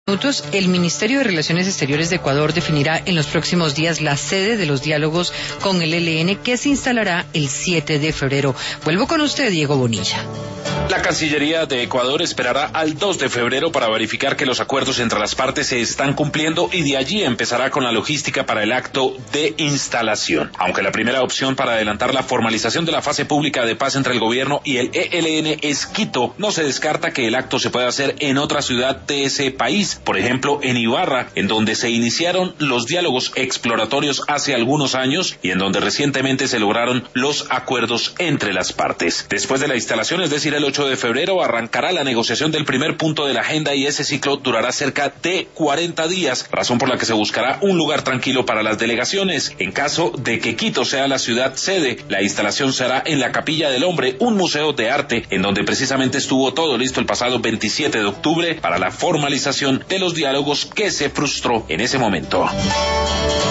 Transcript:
El Ministerio de Relaciones Exteriores de Ecuador definirá en los próximos días la sede de los diálogos con el ELN, que se instalará el 7 de febrero. Vuelvo con usted, Diego Bonilla. La Cancillería de Ecuador esperará al 2 de febrero para verificar que los acuerdos entre las partes se están cumpliendo y de allí empezará con la logística para el acto de instalación. Aunque la primera opción para adelantar la formalización de la fase pública de paz entre el gobierno y el ELN es Quito, no se descarta que el acto se pueda hacer en otra ciudad de ese país, por ejemplo en Ibarra, en donde se iniciaron los diálogos exploratorios hace algunos años y en donde recientemente se lograron los acuerdos entre las partes. Después de la instalación, es decir, el 8 de febrero, arrancará la negociación del primer punto de la agenda y ese ciclo durará cerca de 40 días, razón por la que se buscará un lugar tranquilo para las delegaciones. En caso de que Quito sea la ciudad sede, la instalación será en la Capilla del Hombre, un museo de arte en donde precisamente estuvo todo listo el pasado 27 de octubre para la formalización de los diálogos que se frustró en ese momento.